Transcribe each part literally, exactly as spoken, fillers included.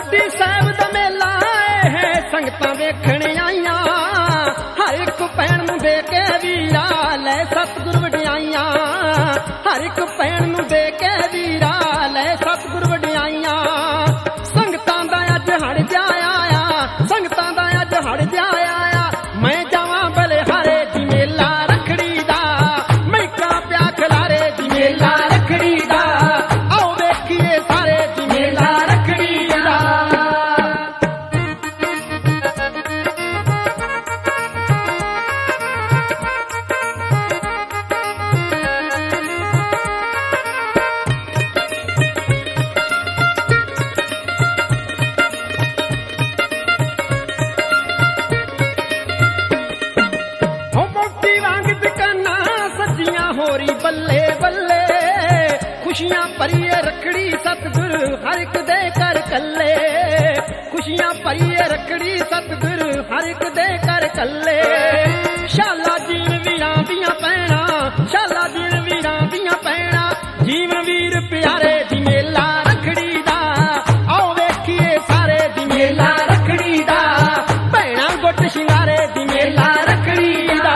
मोदी साहब दा मेला है संगतां वेखण आईयां हर एक भैन नूं दे के वीरा लै सतगुर वडियाईयां हर एक भैन नूं दे के वीरा लै सतगुर वडियाईयां संगतां दा अज हड़ जाया संगतां दा अज हड़ जाया मैं जावां बलिहारे दी मेला रखड़ी दा मैं का प्या खलारे दी मेला रखड़ी दा आओ वेखिए सारे दी मेला रखड़ी दा। होरी बल्ले बल्ले खुशियां भरिए रखड़ी सतगुर हर एक दे कर कल्ले खुशियां भरिए रखड़ी सतगुर हर एक दे कर कल्ले शाला जीव वीरां दियां भैणां शाला जीव वीरां दियां भैणां जीवन वीर प्यारे दी मेला रखड़ी दा आओ वेखिए सारे दी मेला रखड़ी दा भैणां गुट शिंगारे दी मेला रखड़ी दा।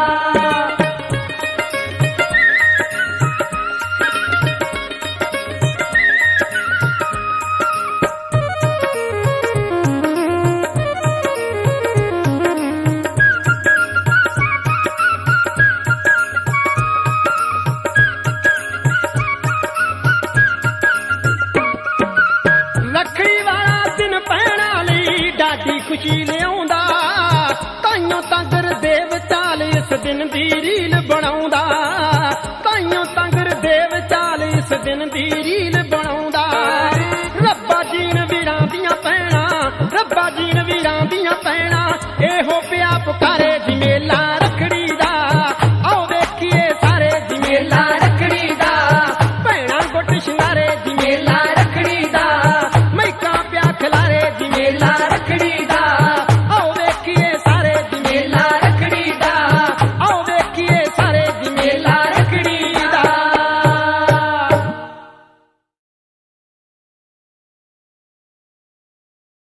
खुशी लियाउंदा ताइयों तां गुरदेव चाल इस दिन दी रील बनाउंदा ताइयों तां गुरदेव चाल इस दिन दी रील